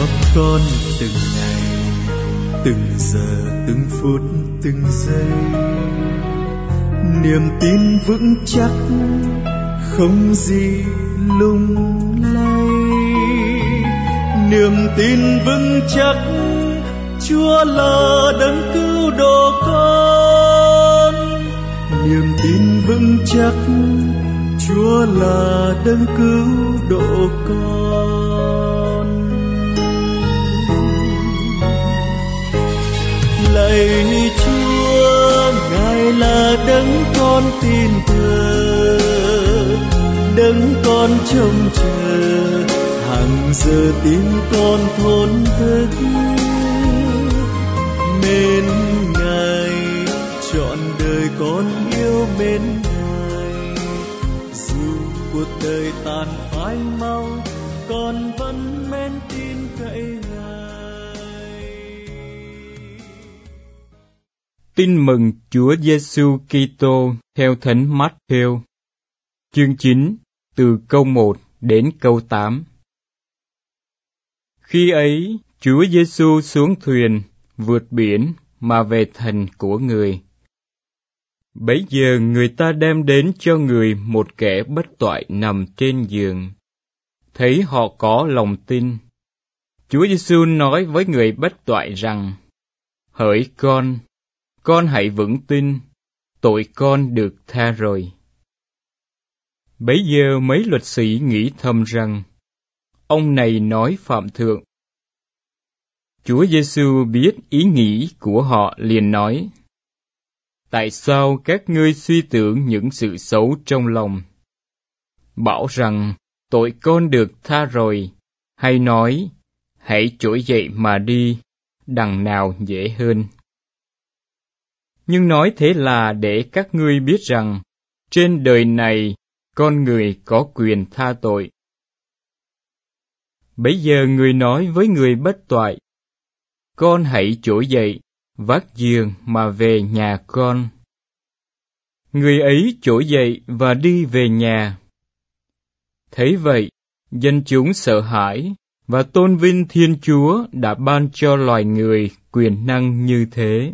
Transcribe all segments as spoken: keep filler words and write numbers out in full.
góp con từng ngày, từng giờ, từng phút, từng giây. Niềm tin vững chắc, không gì lung lay. Niềm tin vững chắc, Chúa là đấng cứu độ con. Niềm tin vững chắc, Chúa là đấng cứu độ con. Lạy Chúa, Ngài là đấng con tin thờ, đấng con trông chờ, hàng giờ tin con thốn thức. Mến Ngài, trọn đời con yêu mến Ngài. Dù cuộc đời tàn phai mau, con vẫn mến tin cậy Ngài. Tin mừng Chúa Giêsu Kitô theo Thánh Mát-thêu, chương chín, từ câu một đến câu tám. Khi ấy, Chúa Giêsu xuống thuyền, vượt biển mà về thành của người. Bấy giờ người ta đem đến cho người một kẻ bất toại nằm trên giường. Thấy họ có lòng tin, Chúa Giêsu nói với người bất toại rằng: Hỡi con, con hãy vững tin, tội con được tha rồi. Bấy giờ mấy luật sĩ nghĩ thầm rằng, ông này nói phạm thượng. Chúa Giêsu biết ý nghĩ của họ liền nói: Tại sao các ngươi suy tưởng những sự xấu trong lòng? Bảo rằng tội con được tha rồi, hay nói hãy trỗi dậy mà đi, đằng nào dễ hơn? Nhưng nói thế là để các ngươi biết rằng trên đời này con người có quyền tha tội. Bấy giờ người nói với người bất toại: Con hãy trỗi dậy, vác giường mà về nhà con. Người ấy trỗi dậy và đi về nhà. Thấy vậy, dân chúng sợ hãi và tôn vinh Thiên Chúa đã ban cho loài người quyền năng như thế.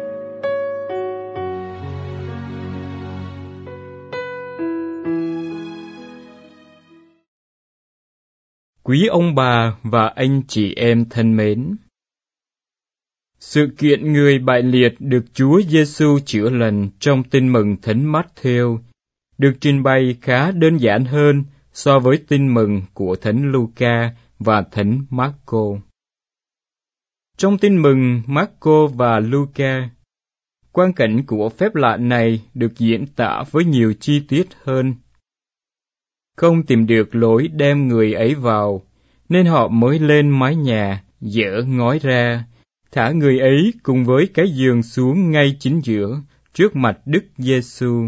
Quý ông bà và anh chị em thân mến, sự kiện người bại liệt được Chúa Giêsu chữa lành trong Tin mừng Thánh Mát-thêu được trình bày khá đơn giản hơn so với Tin mừng của Thánh Luca và Thánh Mác-cô. Trong Tin mừng Mác-cô và Luca, quang cảnh của phép lạ này được diễn tả với nhiều chi tiết hơn. Không tìm được lối đem người ấy vào, nên họ mới lên mái nhà, dỡ ngói ra, thả người ấy cùng với cái giường xuống ngay chính giữa, trước mặt Đức Giêsu.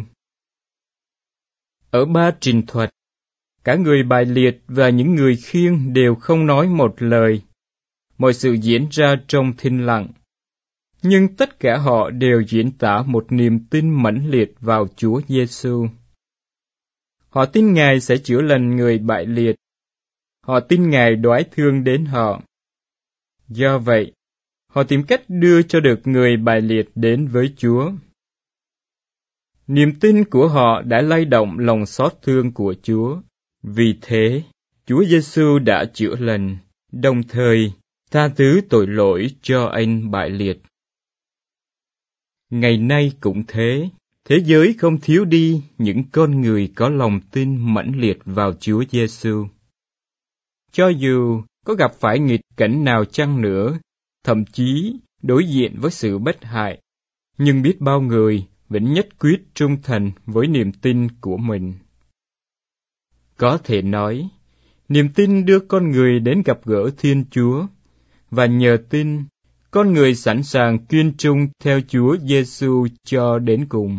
Ở ba trình thuật, cả người bại liệt và những người khiêng đều không nói một lời. Mọi sự diễn ra trong thinh lặng. Nhưng tất cả họ đều diễn tả một niềm tin mãnh liệt vào Chúa Giêsu. Họ tin Ngài sẽ chữa lành người bại liệt. Họ tin Ngài đoái thương đến họ. Do vậy, họ tìm cách đưa cho được người bại liệt đến với Chúa. Niềm tin của họ đã lay động lòng xót thương của Chúa. Vì thế, Chúa Giêsu đã chữa lành, đồng thời tha thứ tội lỗi cho anh bại liệt. Ngày nay cũng thế, thế giới không thiếu đi những con người có lòng tin mãnh liệt vào Chúa Giêsu. Cho dù có gặp phải nghịch cảnh nào chăng nữa, thậm chí đối diện với sự bất hại, nhưng biết bao người vẫn nhất quyết trung thành với niềm tin của mình. Có thể nói, niềm tin đưa con người đến gặp gỡ Thiên Chúa, và nhờ tin, con người sẵn sàng kiên trung theo Chúa Giêsu cho đến cùng.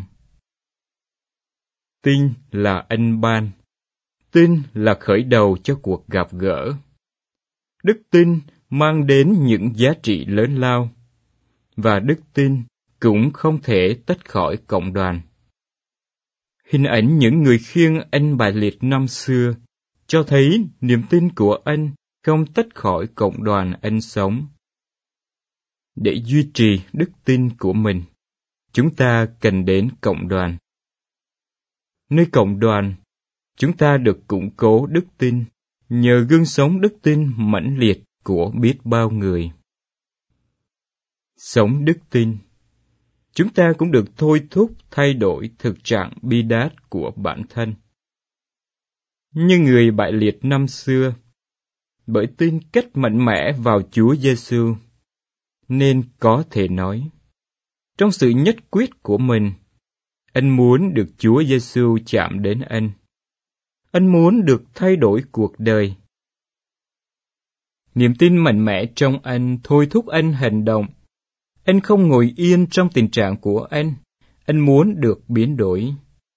Tin là ân ban, tin là khởi đầu cho cuộc gặp gỡ. Đức tin mang đến những giá trị lớn lao, và đức tin cũng không thể tách khỏi cộng đoàn. Hình ảnh những người khiêng anh bại liệt năm xưa cho thấy niềm tin của anh không tách khỏi cộng đoàn ân sống. Để duy trì đức tin của mình, chúng ta cần đến cộng đoàn. Nơi cộng đoàn, chúng ta được củng cố đức tin nhờ gương sống đức tin mãnh liệt của biết bao người. Sống đức tin, chúng ta cũng được thôi thúc thay đổi thực trạng bi đát của bản thân. Như người bại liệt năm xưa, bởi tin cách mạnh mẽ vào Chúa Giêsu, nên có thể nói, trong sự nhất quyết của mình, anh muốn được Chúa Giêsu chạm đến anh. Anh muốn được thay đổi cuộc đời. Niềm tin mạnh mẽ trong anh thôi thúc anh hành động. Anh không ngồi yên trong tình trạng của anh. Anh muốn được biến đổi.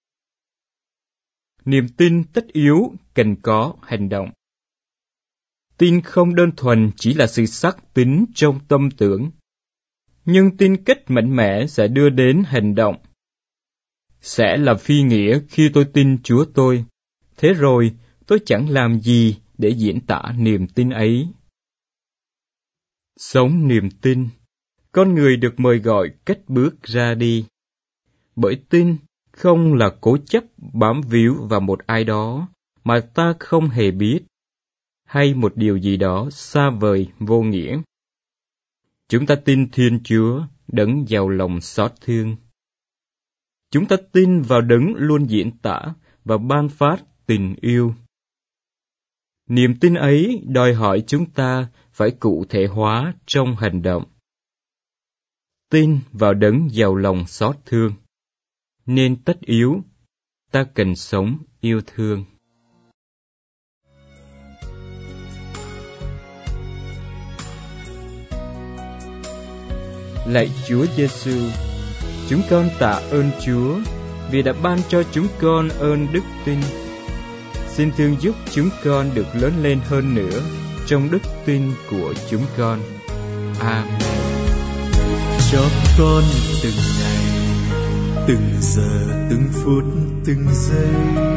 Niềm tin tất yếu cần có hành động. Tin không đơn thuần chỉ là sự xác tín trong tâm tưởng, nhưng tin cách mạnh mẽ sẽ đưa đến hành động. Sẽ là phi nghĩa khi tôi tin Chúa tôi, thế rồi tôi chẳng làm gì để diễn tả niềm tin ấy. Sống niềm tin, con người được mời gọi cách bước ra đi. Bởi tin không là cố chấp bám víu vào một ai đó mà ta không hề biết, hay một điều gì đó xa vời vô nghĩa. Chúng ta tin Thiên Chúa, đấng giàu lòng xót thương. Chúng ta tin vào đấng luôn diễn tả và ban phát tình yêu. Niềm tin ấy đòi hỏi chúng ta phải cụ thể hóa trong hành động. Tin vào đấng giàu lòng xót thương, nên tất yếu ta cần sống yêu thương. Lạy Chúa Giêsu, chúng con tạ ơn Chúa vì đã ban cho chúng con ơn đức tin. Xin thương giúp chúng con được lớn lên hơn nữa trong đức tin của chúng con. Amen. Cho con từng ngày, từng giờ, từng phút, từng giây,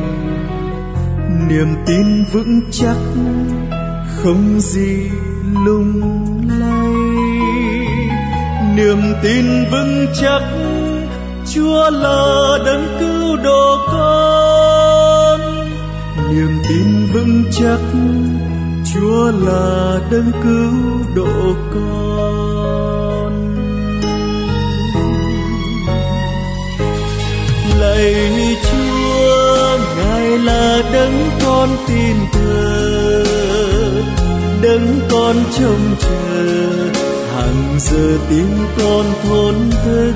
niềm tin vững chắc, không gì lung lay. Niềm tin vững chắc, Chúa là đấng cứu độ con. Niềm tin vững chắc, Chúa là đấng cứu độ con. Lạy Chúa, Ngài là đấng con tin thờ, đấng con trông chờ, hàng giờ tiếng con thổn thức.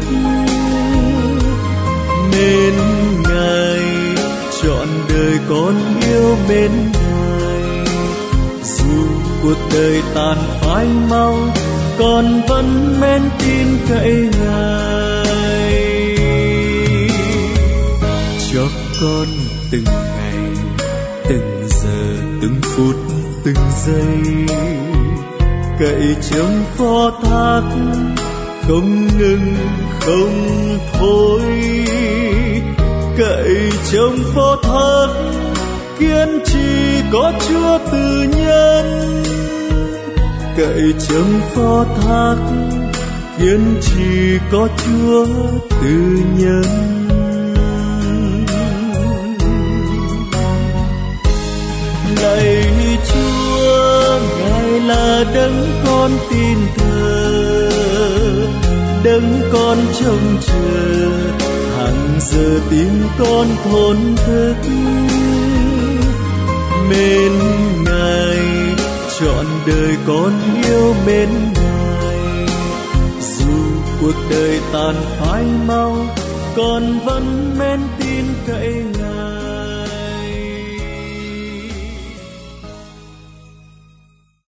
Nên Ngài trọn đời con yêu mến Ngài. Dù cuộc đời tàn phai mau, con vẫn men tin cậy Ngài. Cho con từng ngày, từng giờ, từng phút, từng giây, cậy trông phó thác, không ngừng không thôi. Cậy trông phó thác, kiên trì có Chúa từ nhân. Cậy trông phó thác, kiên trì có Chúa từ nhân. Lạy Chúa, Ngài là đấng con tin thờ, đấng con trông chờ, hàng giờ tiếng con thổn thức. Mến Ngài, trọn đời con yêu mến Ngài. Dù cuộc đời tàn phai mau, con vẫn men tin cậy Ngài.